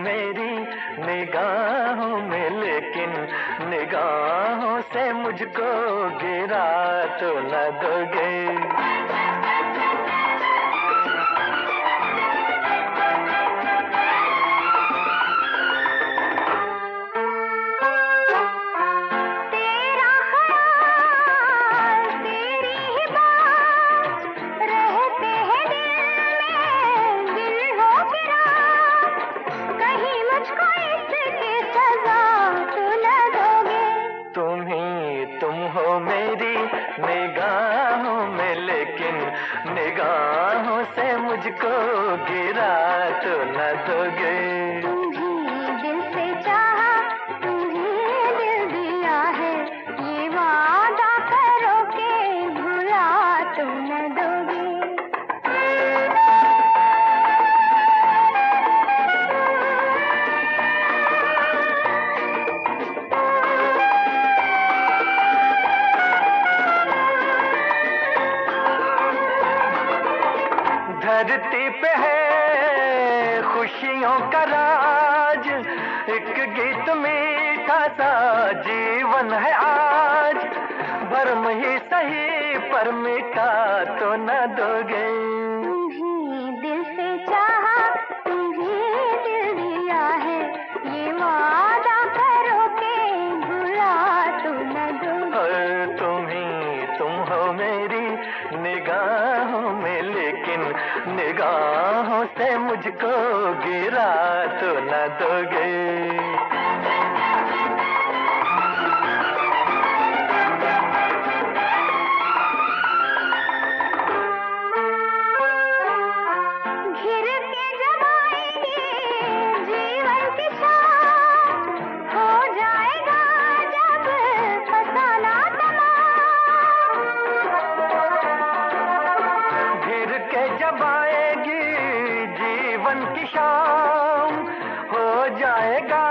मेरी निगाहों में, लेकिन निगाहों से मुझको गिरा तो न दोगे। तुम हो मेरी निगाहों में, लेकिन निगाहों से मुझको गिरा तो न दोगे। तुम्हीं दिल से चाहा, तुम्हीं दिल दिया है, ये वादा करो के भुला तो न दोगे। धरती पे है खुशियों का राज, एक गीत मीठा सा जीवन है आज, भरम ही सही पर मीठा तो न दोगे। तुम्हीं दिल से चाहा, तुम्हीं दिल दिया है, ये वादा करो के भुला तो न दोगे। तुम हो मेरी निगाहों में, लेकिन निगाहों से मुझको गिरा तो न दोगे। जब आएगी जीवन की शाम, हो जाएगा